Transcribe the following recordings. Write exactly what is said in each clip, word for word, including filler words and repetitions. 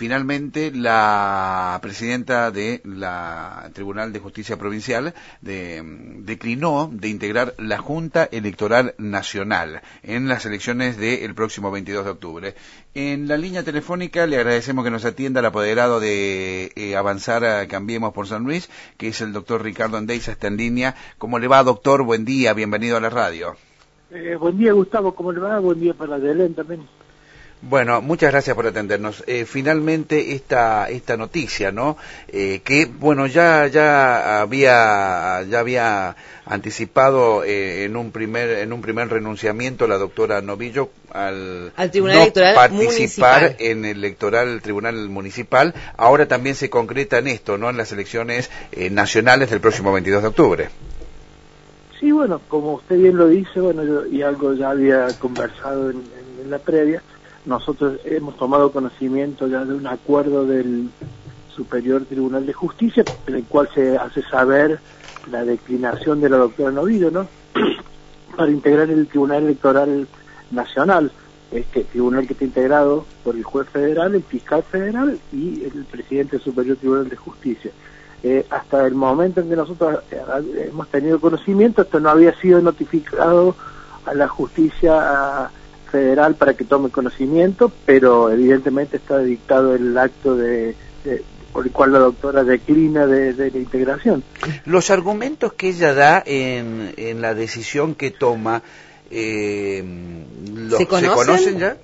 finalmente la presidenta de la Tribunal de Justicia Provincial de, declinó de integrar la Junta Electoral Nacional en las elecciones del próximo veintidós de octubre. En la línea telefónica le agradecemos que nos atienda el apoderado de eh, Avanzar a Cambiemos por San Luis, que es el doctor Ricardo Endeiza, está en línea. ¿Cómo le va, doctor? Buen día, bienvenido a la radio. Eh, buen día, Gustavo, ¿cómo le va? Buen día para Belén también. Bueno, muchas gracias por atendernos. Eh, finalmente esta esta noticia, ¿no? Eh, que bueno ya ya había ya había anticipado eh, en un primer en un primer renunciamiento la doctora Novillo al, al Tribunal no Electoral participar Municipal. en el electoral Tribunal Municipal. Ahora también se concreta en esto, ¿no? En las elecciones eh, nacionales del próximo veintidós de octubre. Sí, bueno, como usted bien lo dice, bueno, yo, y algo ya había conversado en, en, en la previa. Nosotros hemos tomado conocimiento ya de un acuerdo del Superior Tribunal de Justicia, en el cual se hace saber la declinación de la doctora Novillo, ¿no? Para integrar el Tribunal Electoral Nacional, este tribunal que está integrado por el juez federal, el fiscal federal y el presidente del Superior Tribunal de Justicia. Eh, hasta el momento en que nosotros eh, hemos tenido conocimiento, esto no había sido notificado a la justicia a, federal para que tome conocimiento, pero evidentemente está dictado el acto de, de por el cual la doctora declina de, de la integración. Los argumentos que ella da en, en la decisión que toma, eh, los, ¿Se conocen? ¿se conocen ya?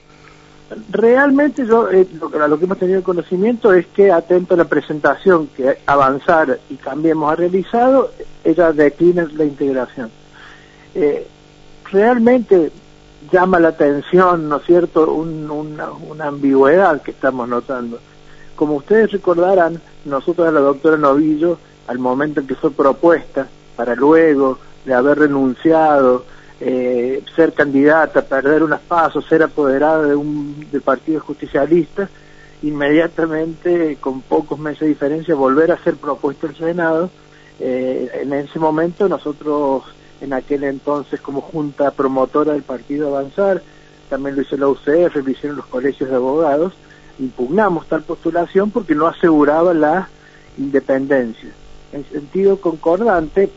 Realmente yo eh, lo, lo que hemos tenido conocimiento es que atento a la presentación que Avanzar y Cambiemos ha realizado, ella declina la integración. Eh, realmente llama la atención, ¿no es cierto?, Un, una, una ambigüedad que estamos notando. Como ustedes recordarán, nosotros a la doctora Novillo, al momento en que fue propuesta, para luego de haber renunciado, eh, ser candidata, perder unos pasos, ser apoderada de un del Partido Justicialista, inmediatamente, con pocos meses de diferencia, volver a ser propuesta al Senado. Eh, en ese momento nosotros, en aquel entonces como junta promotora del partido Avanzar, también lo hizo la U C R, lo hicieron los colegios de abogados, impugnamos tal postulación porque no aseguraba la independencia. En sentido concordante,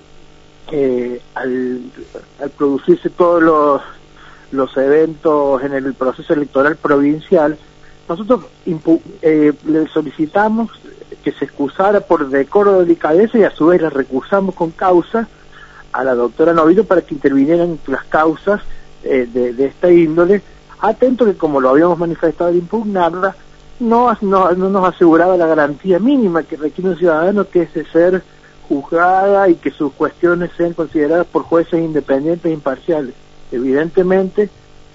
eh, al, al producirse todos los, los eventos en el proceso electoral provincial, nosotros eh, le solicitamos que se excusara por decoro de delicadeza y a su vez la recusamos con causa a la doctora Novillo para que intervinieran las causas eh, de, de esta índole, atento que, como lo habíamos manifestado de impugnarla, no, no, no nos aseguraba la garantía mínima que requiere un ciudadano, que es de ser juzgada y que sus cuestiones sean consideradas por jueces independientes e imparciales. Evidentemente,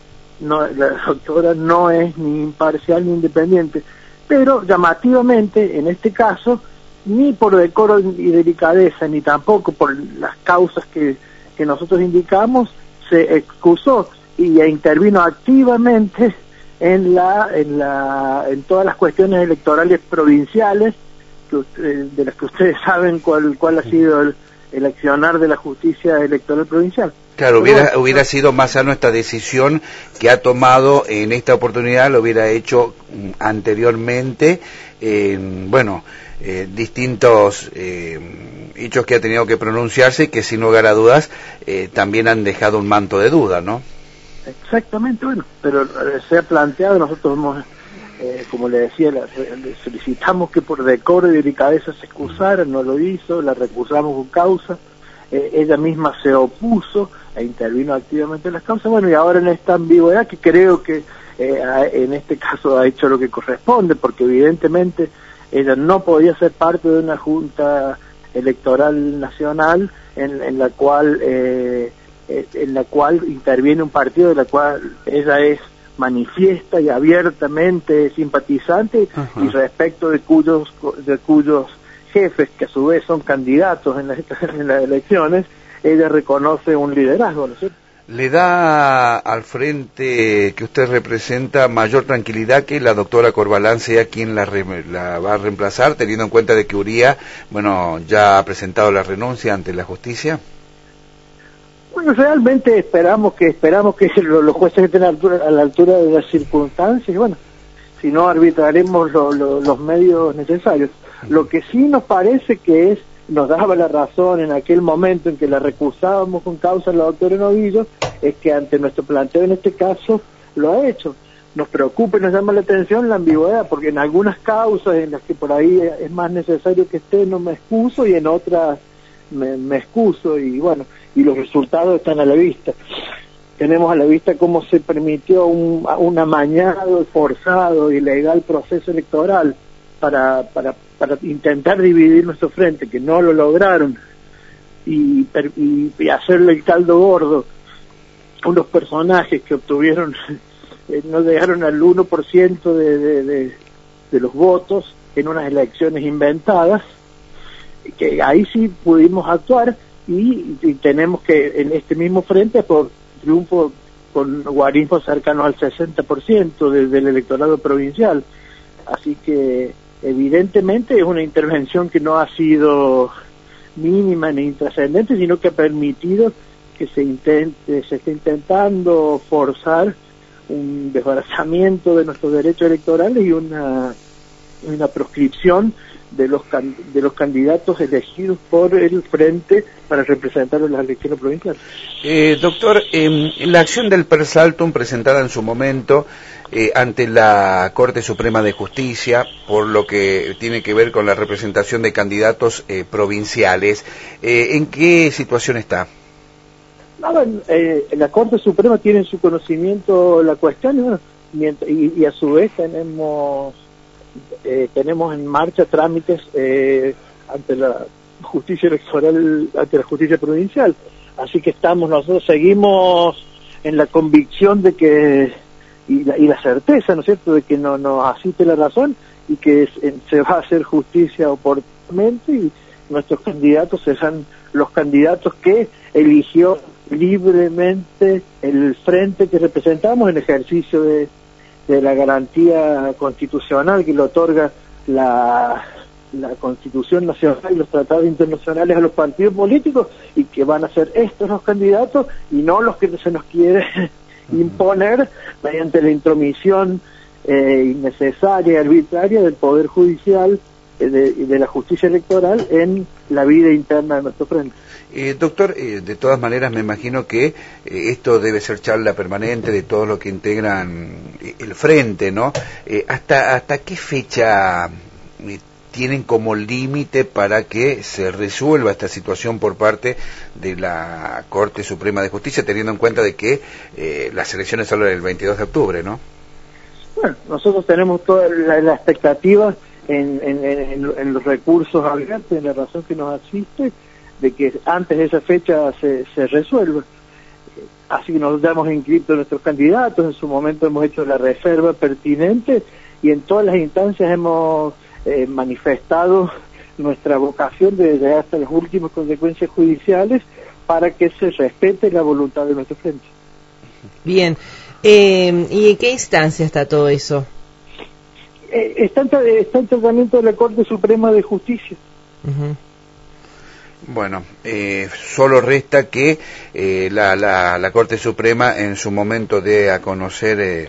no, la doctora no es ni imparcial ni independiente, pero llamativamente, en este caso, ni por decoro y delicadeza, ni tampoco por las causas que, que nosotros indicamos, se excusó y intervino activamente en la en la en todas las cuestiones electorales provinciales, que, eh, de las que ustedes saben cuál cuál ha sido el, el accionar de la justicia electoral provincial. Claro, hubiera, bueno, hubiera sido más sano esta decisión que ha tomado en esta oportunidad, lo hubiera hecho anteriormente, eh, bueno, eh, distintos eh, hechos que ha tenido que pronunciarse, que sin lugar a dudas eh, también han dejado un manto de duda, ¿no? Exactamente, bueno, pero eh, se ha planteado, nosotros hemos, eh, como le decía, la, le solicitamos que por decoro y delicadeza se excusara, no lo hizo, la recusamos con causa. Eh, ella misma se opuso e intervino activamente en las causas. Bueno, y ahora en esta ambigüedad, que creo que eh, en este caso ha hecho lo que corresponde, porque evidentemente ella no podía ser parte de una junta electoral nacional en, en la cual eh, en la cual interviene un partido de la cual ella es manifiesta y abiertamente simpatizante. Ajá. Y respecto de cuyos de cuyos jefes, que a su vez son candidatos en las, en las elecciones, ella reconoce un liderazgo, ¿no es cierto? ¿Le da al frente que usted representa mayor tranquilidad que la doctora Corbalán sea quien la, re, la va a reemplazar, teniendo en cuenta de que Uría, bueno, ya ha presentado la renuncia ante la justicia? Bueno, realmente esperamos que esperamos que los, los jueces estén a la altura, a la altura de las circunstancias. Bueno, si no arbitraremos lo, lo, los medios necesarios. Lo que sí nos parece que es, nos daba la razón en aquel momento en que la recusábamos con causa a la doctora Novillo, es que ante nuestro planteo en este caso lo ha hecho. Nos preocupa y nos llama la atención la ambigüedad, porque en algunas causas en las que por ahí es más necesario que esté no me excuso, y en otras me, me excuso, y bueno, y los resultados están a la vista. Tenemos a la vista cómo se permitió un, un amañado, forzado, ilegal proceso electoral para, para, para intentar dividir nuestro frente, que no lo lograron, y, y, y hacerle el caldo gordo a unos personajes que obtuvieron, eh, no llegaron al uno por ciento de, de, de, de los votos en unas elecciones inventadas, que ahí sí pudimos actuar, y, y tenemos que en este mismo frente por triunfo con guarismos cercanos al sesenta por ciento de, del electorado provincial. Así que evidentemente es una intervención que no ha sido mínima ni intrascendente, sino que ha permitido que se intente, se esté intentando forzar un desbaratamiento de nuestros derechos electorales y una, una proscripción de los de los candidatos elegidos por el Frente para representar en las elecciones provinciales. Eh, doctor, eh, la acción del Persaltum presentada en su momento eh, ante la Corte Suprema de Justicia, por lo que tiene que ver con la representación de candidatos eh, provinciales, eh, ¿en qué situación está? Nada, eh, la Corte Suprema tiene en su conocimiento la cuestión, y, bueno, mientras, y, y a su vez tenemos Eh, tenemos en marcha trámites eh, ante la justicia electoral, ante la justicia provincial, así que estamos, nosotros seguimos en la convicción de que, y la, y la certeza, ¿no es cierto?, de que no nos asiste la razón y que se, se va a hacer justicia oportunamente, y nuestros candidatos serán los candidatos que eligió libremente el frente que representamos en ejercicio de de la garantía constitucional que le otorga la, la Constitución Nacional y los tratados internacionales a los partidos políticos, y que van a ser estos los candidatos y no los que se nos quiere imponer mediante la intromisión eh, innecesaria y arbitraria del Poder Judicial y de, de la justicia electoral en la vida interna de nuestro frente. Eh, doctor, eh, de todas maneras me imagino que eh, esto debe ser charla permanente de todos los que integran eh, el frente, ¿no? Eh, ¿hasta, ¿Hasta qué fecha eh, tienen como límite para que se resuelva esta situación por parte de la Corte Suprema de Justicia, teniendo en cuenta de que eh, las elecciones son el veintidós de octubre, ¿no? Bueno, nosotros tenemos toda la, la expectativa en, en, en, en los recursos abiertos, en la razón que nos asiste, de que antes de esa fecha se, se resuelva. Así que nos damos inscritos a nuestros candidatos, en su momento hemos hecho la reserva pertinente, y en todas las instancias hemos eh, manifestado nuestra vocación de llegar hasta las últimas consecuencias judiciales para que se respete la voluntad de nuestro frente. Bien, eh, ¿y en qué instancia está todo eso? Eh, está, en, está en tratamiento de la Corte Suprema de Justicia. Uh-huh. Bueno, eh, solo resta que eh, la, la, la Corte Suprema en su momento dé a conocer eh,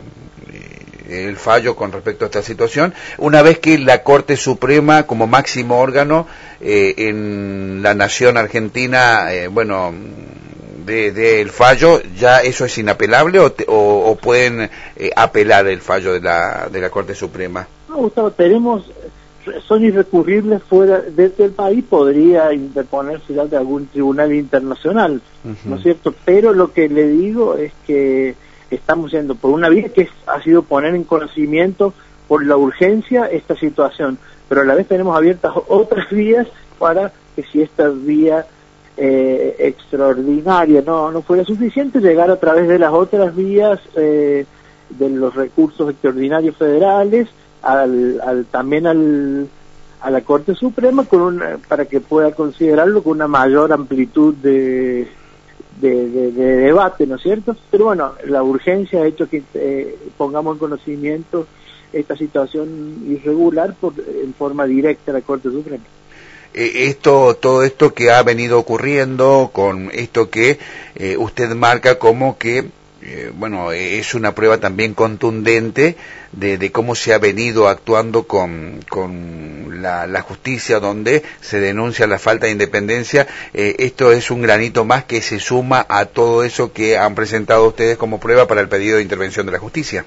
el fallo con respecto a esta situación. Una vez que la Corte Suprema, como máximo órgano eh, en la nación argentina, eh, bueno, de, de el fallo, ¿ya eso es inapelable o, te, o, o pueden eh, apelar el fallo de la, de la Corte Suprema? No, Gustavo, tenemos... son irrecurribles fuera desde el país, podría interponerse ya de algún tribunal internacional, uh-huh. ¿no es cierto? Pero lo que le digo es que estamos yendo por una vía que ha sido poner en conocimiento por la urgencia esta situación, pero a la vez tenemos abiertas otras vías para que, si esta vía eh, extraordinaria no, no fuera suficiente, llegar a través de las otras vías eh, de los recursos extraordinarios federales, Al, al, también al, a la Corte Suprema, con una, para que pueda considerarlo con una mayor amplitud de, de, de, de debate, ¿no es cierto? Pero bueno, la urgencia ha hecho que eh, pongamos en conocimiento esta situación irregular por, en forma directa a la Corte Suprema. Eh, esto, todo esto que ha venido ocurriendo, con esto que eh, usted marca como que eh, bueno, es una prueba también contundente de, de cómo se ha venido actuando con, con la, la justicia, donde se denuncia la falta de independencia. Eh, esto es un granito más que se suma a todo eso que han presentado ustedes como prueba para el pedido de intervención de la justicia.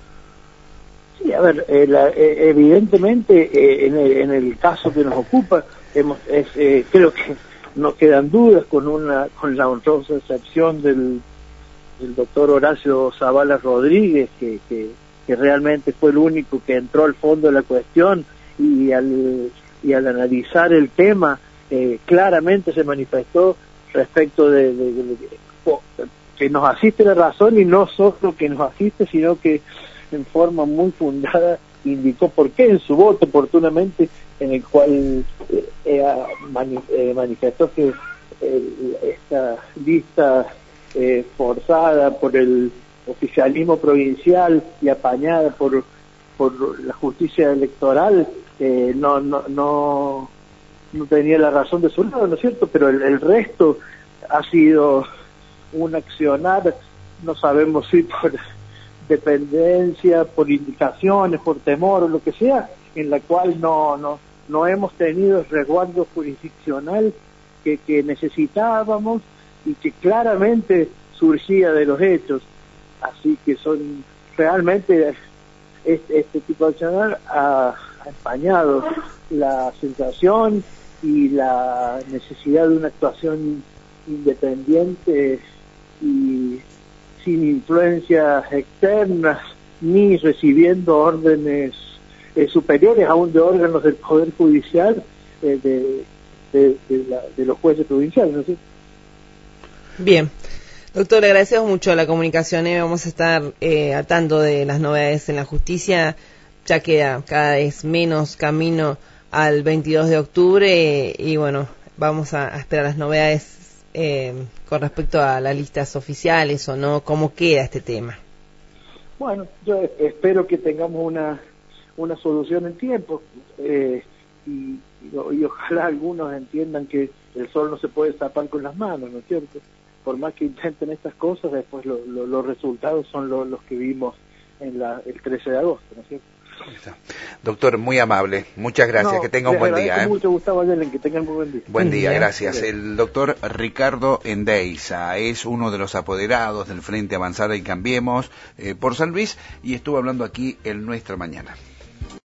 Sí, a ver, eh, la, eh, evidentemente eh, en, el, en el caso que nos ocupa, hemos, es, eh, creo que no quedan dudas, con una con la honrosa excepción del, del doctor Horacio Zavala Rodríguez, que, que, que realmente fue el único que entró al fondo de la cuestión y al, y al analizar el tema eh, claramente se manifestó respecto de, de, de, de que nos asiste la razón, y no solo que nos asiste, sino que en forma muy fundada indicó por qué en su voto oportunamente, en el cual eh, eh, mani eh, manifestó que eh, esta lista eh, forzada por el oficialismo provincial y apañada por por la justicia electoral eh, no, no no no tenía la razón de su lado, ¿no es cierto? Pero el, el resto ha sido un accionar, no sabemos si por dependencia, por indicaciones, por temor o lo que sea, en la cual no no no hemos tenido el resguardo jurisdiccional que, que necesitábamos y que claramente surgía de los hechos. Así que son realmente este, este tipo de accionar ha, ha empañado la sensación y la necesidad de una actuación independiente y sin influencias externas, ni recibiendo órdenes eh, superiores aún de órganos del Poder Judicial, eh, de, de, de, la, de los jueces provinciales, ¿no es cierto? Bien. Doctor, le agradecemos mucho la comunicación, ¿eh? Vamos a estar eh, al tanto de las novedades en la justicia. Ya queda cada vez menos camino al veintidós de octubre y bueno, vamos a, a esperar las novedades Eh, con respecto a las listas oficiales o no, cómo queda este tema. Bueno, yo espero que tengamos una una solución en tiempo eh, y, y, y ojalá algunos entiendan que el sol no se puede tapar con las manos, ¿no es cierto? Por más que intenten estas cosas, después lo, lo, los resultados son lo, los que vimos en la, el trece de agosto, ¿no es cierto? Doctor, muy amable, muchas gracias, no, que tenga un buen día. ¿eh? Mucho, Gustavo Ayelen, que tenga un buen día. Buen día, gracias. El doctor Ricardo Endeiza es uno de los apoderados del Frente Avanzada y Cambiemos eh, por San Luis y estuvo hablando aquí en Nuestra Mañana.